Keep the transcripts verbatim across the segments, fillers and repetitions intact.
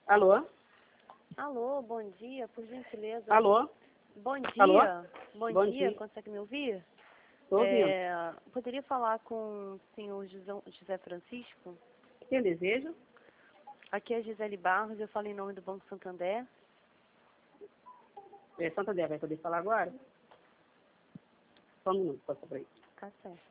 Alô? Alô, bom dia, por gentileza. Alô? Bom dia. Alô? Bom, Bom dia. dia. Consegue me ouvir? Estou ouvindo. É, poderia falar com o senhor José José Francisco? Quem deseja? Aqui é Gisele Barros, eu falo em nome do Banco Santander. É, Santander vai poder falar agora? Só um minuto, passa para aí. Tá certo.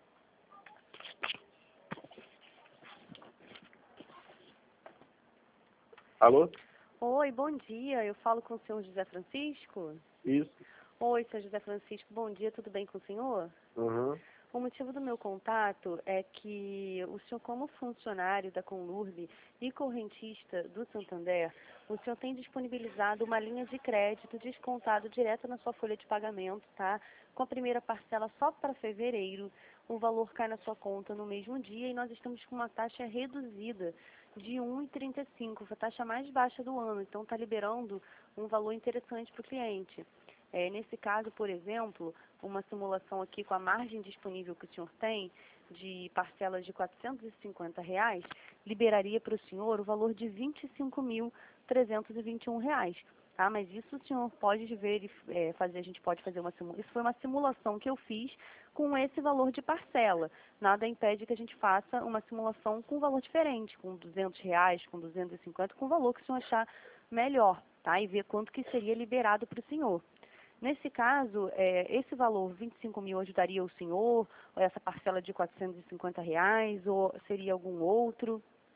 Alô? Oi, bom dia, eu falo com o senhor José Francisco? Isso. Oi, senhor José Francisco, bom dia, tudo bem com o senhor? Uhum. O motivo do meu contato é que o senhor, como funcionário da Conlurb e correntista do Santander, o senhor tem disponibilizado uma linha de crédito descontado direto na sua folha de pagamento, tá? Com a primeira parcela só para fevereiro, o valor cai na sua conta no mesmo dia e nós estamos com uma taxa reduzida de um vírgula trinta e cinco, a taxa mais baixa do ano, então está liberando um valor interessante para o cliente. É, nesse caso, por exemplo, uma simulação aqui com a margem disponível que o senhor tem, de parcelas de quatrocentos e cinquenta reais, liberaria para o senhor o valor de vinte e cinco mil trezentos e vinte e um reais. Tá? Mas isso o senhor pode ver, é, fazer, a gente pode fazer uma simulação. Isso foi uma simulação que eu fiz com esse valor de parcela. Nada impede que a gente faça uma simulação com um valor diferente, com duzentos reais, com duzentos e cinquenta, com o valor que o senhor achar melhor, tá? E ver quanto que seria liberado para o senhor. Nesse caso, é, esse valor, vinte e cinco mil, ajudaria o senhor? Ou essa parcela de quatrocentos e cinquenta reais? Ou seria algum outro?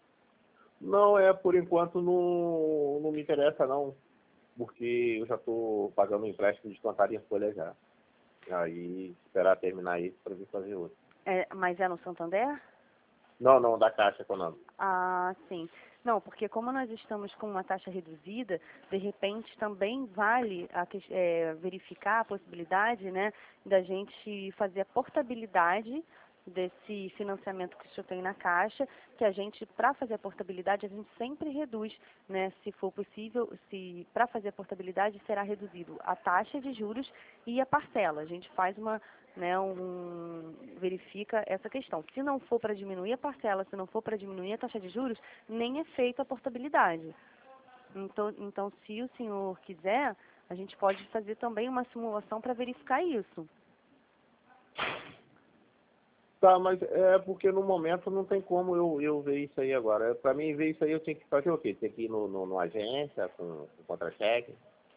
Não, é, por enquanto não, não me interessa não, porque eu já estou pagando um empréstimo descontado em folha já. Aí, esperar terminar isso para vir fazer outro. É, mas é no Santander? Não, não, da Caixa Econômica. Ah, sim. Não, porque como nós estamos com uma taxa reduzida, de repente também vale a, que- é, verificar a possibilidade, né, da gente fazer a portabilidade desse financiamento que o senhor tem na Caixa, que a gente, para fazer a portabilidade, a gente sempre reduz, né, se for possível, se para fazer a portabilidade será reduzido a taxa de juros e a parcela. A gente faz uma, né, um, verifica essa questão. Se não for para diminuir a parcela, se não for para diminuir a taxa de juros, nem é feita a portabilidade. Então, então, se o senhor quiser, a gente pode fazer também uma simulação para verificar isso. Tá, mas é porque no momento não tem como eu, eu ver isso aí agora. Para mim ver isso aí eu tenho que fazer o quê? Tem que ir no, no, no agência com, com contra-cheque?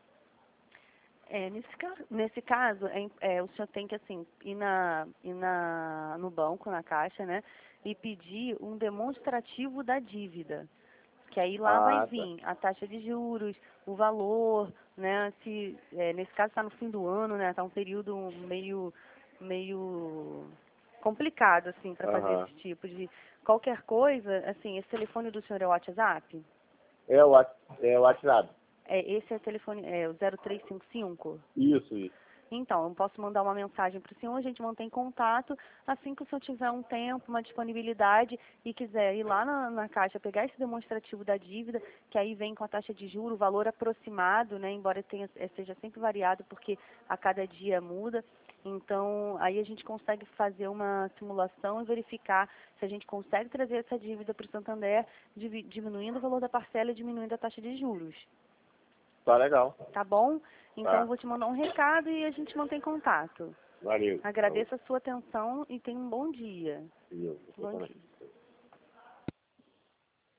É, nesse, ca- nesse caso, é, im- é, o senhor tem que, assim, ir, na, ir na, no banco, na caixa, né, e pedir um demonstrativo da dívida. Que aí lá vai Ah, tá. vir a taxa de juros, o valor, né, se, é, nesse caso está no fim do ano, né, está um período meio, meio complicado, assim, para fazer Aham. esse tipo de qualquer coisa, assim, esse telefone do senhor é o WhatsApp? É o, What- é o WhatsApp. É, esse é o telefone, é o zero três cinco cinco? Isso, isso. Então, eu posso mandar uma mensagem para o senhor, a gente mantém contato, assim que o senhor tiver um tempo, uma disponibilidade e quiser ir lá na, na caixa, pegar esse demonstrativo da dívida, que aí vem com a taxa de juros, o valor aproximado, né, embora tenha, eh, seja sempre variado, porque a cada dia muda. Então, aí a gente consegue fazer uma simulação e verificar se a gente consegue trazer essa dívida para o Santander, divi- diminuindo o valor da parcela e diminuindo a taxa de juros. Tá legal. Tá bom? Então, eu Tá. vou te mandar um recado e a gente mantém contato. Valeu. Agradeço a sua atenção e tenha um bom dia. Valeu. Bom dia.